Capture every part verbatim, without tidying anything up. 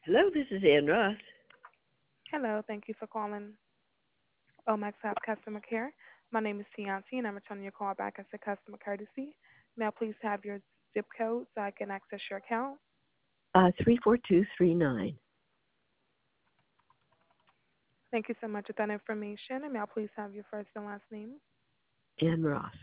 Hello, this is Ann Ross. Hello, thank you for calling Omax Health Customer Care. My name is Tianti, and I'm returning your call back as a customer courtesy. May I please have your zip code so I can access your account? Uh, three four two three nine. Thank you so much for that information. And may I please have your first and last name? Ann Ross.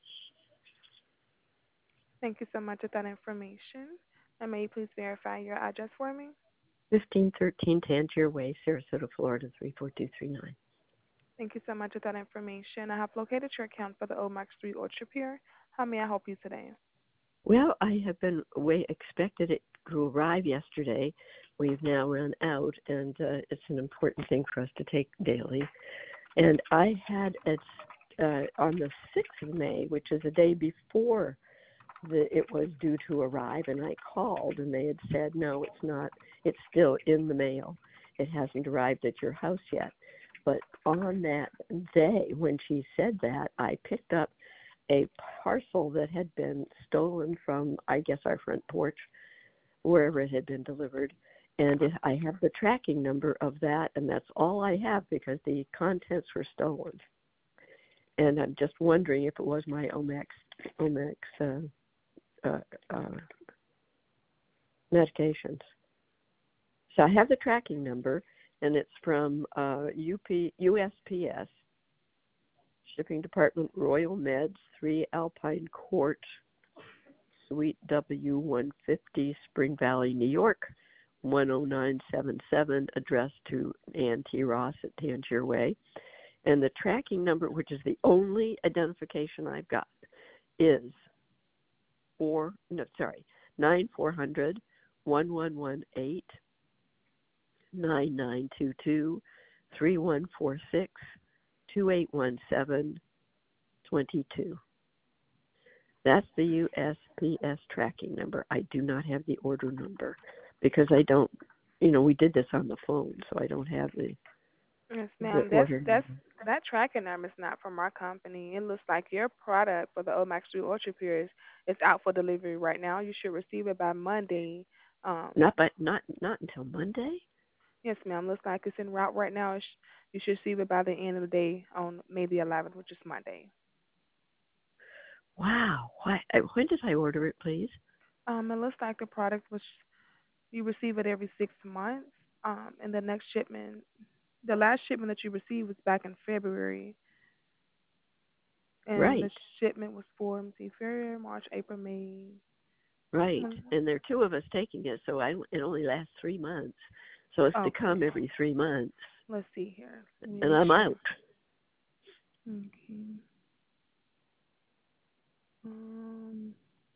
Thank you so much for that information. And may you please verify your address for me? fifteen thirteen Tangier Way, Sarasota, Florida, three four two three nine. Thank you so much for that information. I have located your account for the Omax three Ultra Pure. How may I help you today? Well, I have been way expected it to arrive yesterday. We've now run out, and uh, it's an important thing for us to take daily. And I had it uh, on the sixth of May, which is a day before the, it was due to arrive, and I called, and they had said, no, it's not. It's still in the mail. It hasn't arrived at your house yet. But on that day, when she said that, I picked up a parcel that had been stolen from, I guess, our front porch, wherever it had been delivered. And it, I have the tracking number of that, and that's all I have because the contents were stolen. And I'm just wondering if it was my Omax, Omax uh, uh, uh, medications. So I have the tracking number, and it's from uh, U P, U S P S, Shipping Department, Royal Meds, three Alpine Court, Suite W one fifty, Spring Valley, New York, one oh nine seven seven, addressed to Ann T. Ross at Tangier Way. And the tracking number, which is the only identification I've got, is four, no, sorry, nine four hundred, one one one eight, nine nine two two, three one four six, two eight one seven, twenty-two. That's the U S P S tracking number. I do not have the order number because I don't, you know, we did this on the phone, so I don't have the Yes, the ma'am. That's order that's number. that tracking number is not from our company. It looks like your product for the Omax three Ultra Pure is, is out for delivery right now. You should receive it by Monday. Um, Not by not not until Monday. yes, ma'am. Looks like it's en route right now. It sh- you should receive it by the end of the day on May the eleventh, which is Monday. Wow. Why? uh, When did I order it, please? Um, it looks like the product was you receive it every six months. Um, and the next shipment, the last shipment that you received was back in February, and the Right, shipment was for let me see, February, March, April, May. right. Mm, And there are two of us taking it, so I it only lasts three months. So it's to Okay, come every three months, let's see here. Let me and make I'm sure. out. Okay. Um,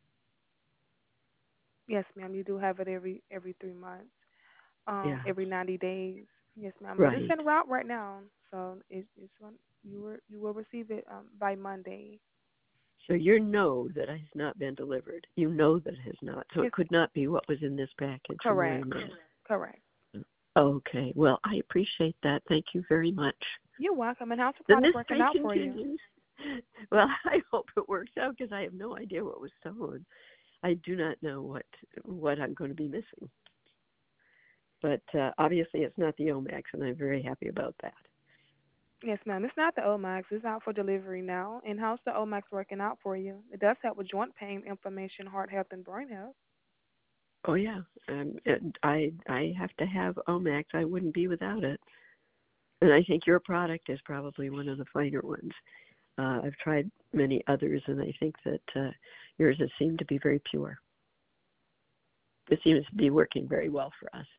yes, ma'am. You do have it every every three months. Um, Yeah, every ninety days. Yes, ma'am. But it's right. en route right now, so it, it's on, you will you will receive it um, by Monday. So you know that it has not been delivered. You know that it has not. So it Yes, could not be what was in this package from Royal correct, Mail. correct. Okay. Well, I appreciate that. Thank you very much. You're welcome. And how's the The product working mystery out for you? continues. Well, I hope it works out because I have no idea what was stolen. I do not know what what I'm going to be missing. But uh, obviously, it's not the Omax, and I'm very happy about that. Yes, ma'am. It's not the Omax. It's out for delivery now. And how's the Omax working out for you? It does help with joint pain, inflammation, heart health, and brain health. Oh yeah, um, and I I have to have Omax. I wouldn't be without it. And I think your product is probably one of the finer ones. Uh, I've tried many others, and I think that uh, yours has seemed to be very pure. It seems to be working very well for us.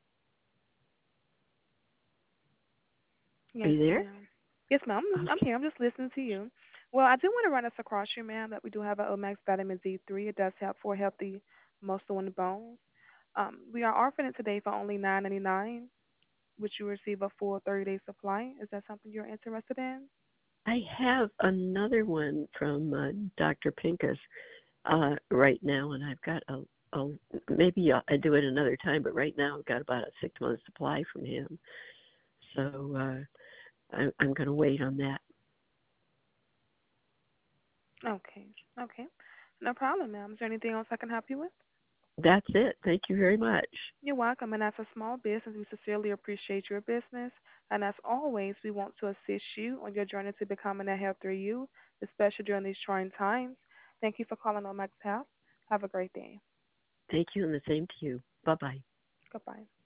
Are Yes, you there? ma'am. Yes, ma'am. I'm, I'm Okay. here. I'm just listening to you. Well, I do want to run this across you, ma'am, that we do have an Omax vitamin D three. It does help for healthy muscle and bones. Um, we are offering it today for only nine ninety nine, which you receive a full thirty day supply. Is that something you're interested in? I have another one from uh, Doctor Pincus uh, right now, and I've got a, a maybe I'll, I do it another time, but right now I've got about a six month supply from him. So uh, I, I'm going to wait on that. Okay. Okay. No problem, ma'am. Is there anything else I can help you with? That's it. Thank you very much. You're welcome. And as a small business, we sincerely appreciate your business. And as always, we want to assist you on your journey to becoming a healthier you, especially during these trying times. Thank you for calling on Max Health. Have a great day. Thank you, and the same to you. Bye bye. Goodbye.